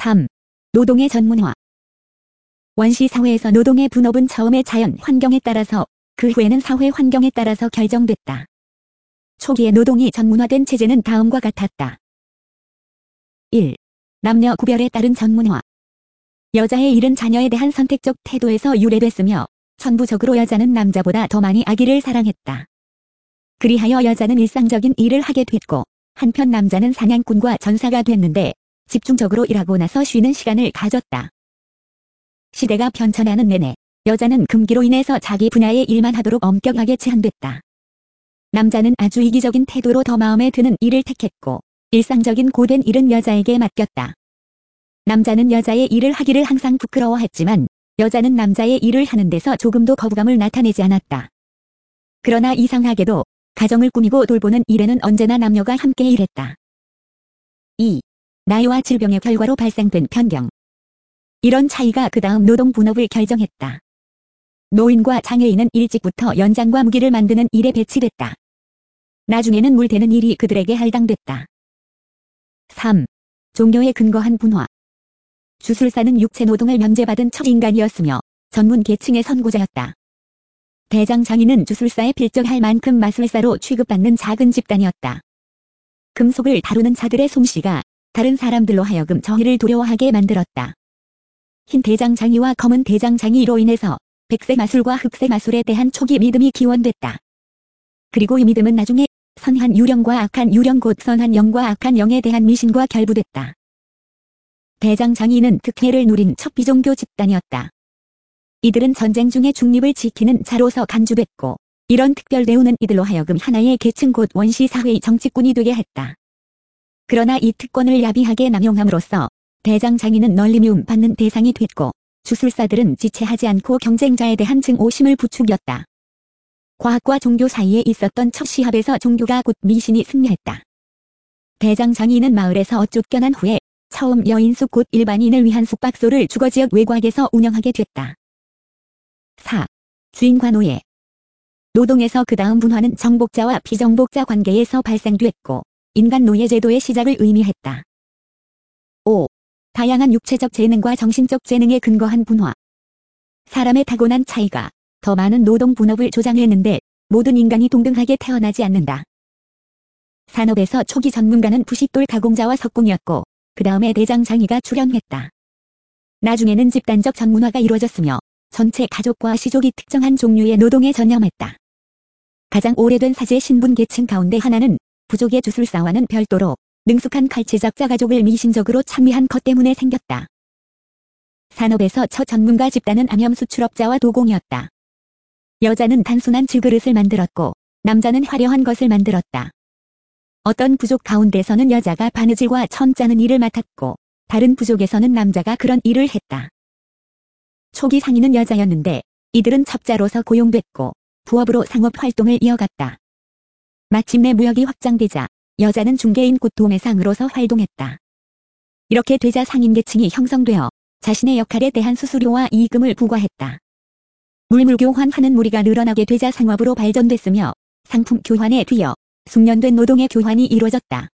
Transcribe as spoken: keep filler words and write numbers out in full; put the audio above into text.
삼. 노동의 전문화. 원시 사회에서 노동의 분업은 처음에 자연 환경에 따라서, 그 후에는 사회 환경에 따라서 결정됐다. 초기에 노동이 전문화된 체제는 다음과 같았다. 일. 남녀 구별에 따른 전문화. 여자의 일은 자녀에 대한 선택적 태도에서 유래됐으며 천부적으로 여자는 남자보다 더 많이 아기를 사랑했다. 그리하여 여자는 일상적인 일을 하게 됐고 한편 남자는 사냥꾼과 전사가 됐는데 집중적으로 일하고 나서 쉬는 시간을 가졌다. 시대가 변천하는 내내 여자는 금기로 인해서 자기 분야의 일만 하도록 엄격하게 제한됐다. 남자는 아주 이기적인 태도로 더 마음에 드는 일을 택했고 일상적인 고된 일은 여자에게 맡겼다. 남자는 여자의 일을 하기를 항상 부끄러워했지만 여자는 남자의 일을 하는 데서 조금도 거부감을 나타내지 않았다. 그러나 이상하게도 가정을 꾸미고 돌보는 일에는 언제나 남녀가 함께 일했다. 이. 나이와 질병의 결과로 발생된 편견. 이런 차이가 그 다음 노동 분업을 결정했다. 노인과 장애인은 일찍부터 연장과 무기를 만드는 일에 배치됐다. 나중에는 물대는 일이 그들에게 할당됐다. 삼. 종교에 근거한 분화. 주술사는 육체 노동을 면제받은 첫 인간이었으며 전문 계층의 선구자였다. 대장장이는 주술사에 필적할 만큼 마술사로 취급받는 작은 집단이었다. 금속을 다루는 자들의 솜씨가 다른 사람들로 하여금 저희를 두려워하게 만들었다. 흰 대장장이와 검은 대장장이로 인해서 백색 마술과 흑색 마술에 대한 초기 믿음이 기원됐다. 그리고 이 믿음은 나중에 선한 유령과 악한 유령 곧 선한 영과 악한 영에 대한 미신과 결부됐다. 대장장이는 특혜를 누린 첫 비종교 집단이었다. 이들은 전쟁 중에 중립을 지키는 자로서 간주됐고 이런 특별 대우는 이들로 하여금 하나의 계층 곧 원시사회의 정치꾼이 되게 했다. 그러나 이 특권을 야비하게 남용함으로써 대장장이는 널리 미움받는 대상이 됐고 주술사들은 지체하지 않고 경쟁자에 대한 증오심을 부추겼다. 과학과 종교 사이에 있었던 첫 시합에서 종교가 곧 미신이 승리했다. 대장장이는 마을에서 쫓겨난 후에 처음 여인숙 곧 일반인을 위한 숙박소를 주거지역 외곽에서 운영하게 됐다. 사. 주인과 노예. 노동에서 그 다음 분화는 정복자와 비정복자 관계에서 발생됐고 인간 노예 제도의 시작을 의미했다. 오. 다양한 육체적 재능과 정신적 재능에 근거한 분화. 사람의 타고난 차이가 더 많은 노동 분업을 조장했는데 모든 인간이 동등하게 태어나지 않는다. 산업에서 초기 전문가는 부싯돌 가공자와 석공이었고 그 다음에 대장장이가 출현했다. 나중에는 집단적 전문화가 이루어졌으며 전체 가족과 시족이 특정한 종류의 노동에 전념했다. 가장 오래된 사제 신분 계층 가운데 하나는 부족의 주술사와는 별도로 능숙한 칼치작자 가족을 미신적으로 찬미한 것 때문에 생겼다. 산업에서 첫 전문가 집단은 암염 수출업자와 도공이었다. 여자는 단순한 질그릇을 만들었고 남자는 화려한 것을 만들었다. 어떤 부족 가운데서는 여자가 바느질과 천 짜는 일을 맡았고 다른 부족에서는 남자가 그런 일을 했다. 초기 상인은 여자였는데 이들은 첩자로서 고용됐고 부업으로 상업 활동을 이어갔다. 마침내 무역이 확장되자 여자는 중개인 곧 도매상으로서 활동했다. 이렇게 되자 상인계층이 형성되어 자신의 역할에 대한 수수료와 이익금을 부과했다. 물물 교환하는 무리가 늘어나게 되자 상업으로 발전됐으며 상품 교환에 뒤어 숙련된 노동의 교환이 이루어졌다.